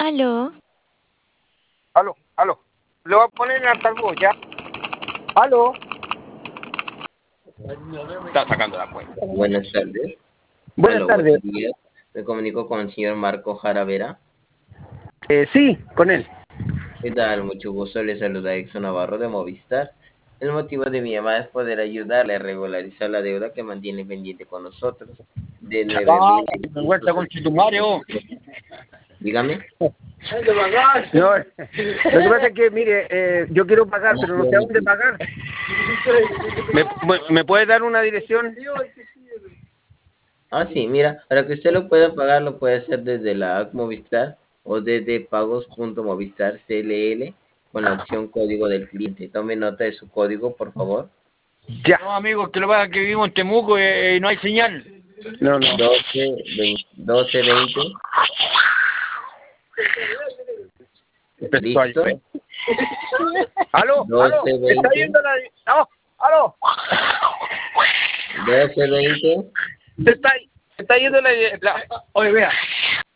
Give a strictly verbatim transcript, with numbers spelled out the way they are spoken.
Aló. Aló, aló. Le voy a poner en altavoz, ¿ya? Aló. Está sacando la cuenta. Buenas tardes. Buenas Aló, tardes. buenos días. Me comunico con el señor Marco Jaravera. Eh, sí, con él. ¿Qué tal? Mucho gusto. Le saluda Exxon Navarro de Movistar. El motivo de mi llamada es poder ayudarle a regularizar la deuda que mantiene pendiente con nosotros de nueve Ah, mil vuelta con Chitumario. Dígame. No, lo que pasa es que, mire, eh, yo quiero pagar, pero no sé a dónde pagar. ¿Me, me, me puede dar una dirección? Ah, sí, mira, para que usted lo pueda pagar, lo puede hacer desde la app Movistar o desde pagos punto movistar C L L con la opción código del cliente. Tome nota de su código, por favor. Ya. No, amigo, que lo pasa es que vivimos en Temuco y eh, no hay señal. No, no. doce veinte. doce veinte. Empezó a ¿Listo? llover. ¿Aló? ¿Aló? doce ¿Está veinte. yendo la...? ¿Aló? ¿Aló? doce veinte. Se está, se está yendo la, la... Oye, vea.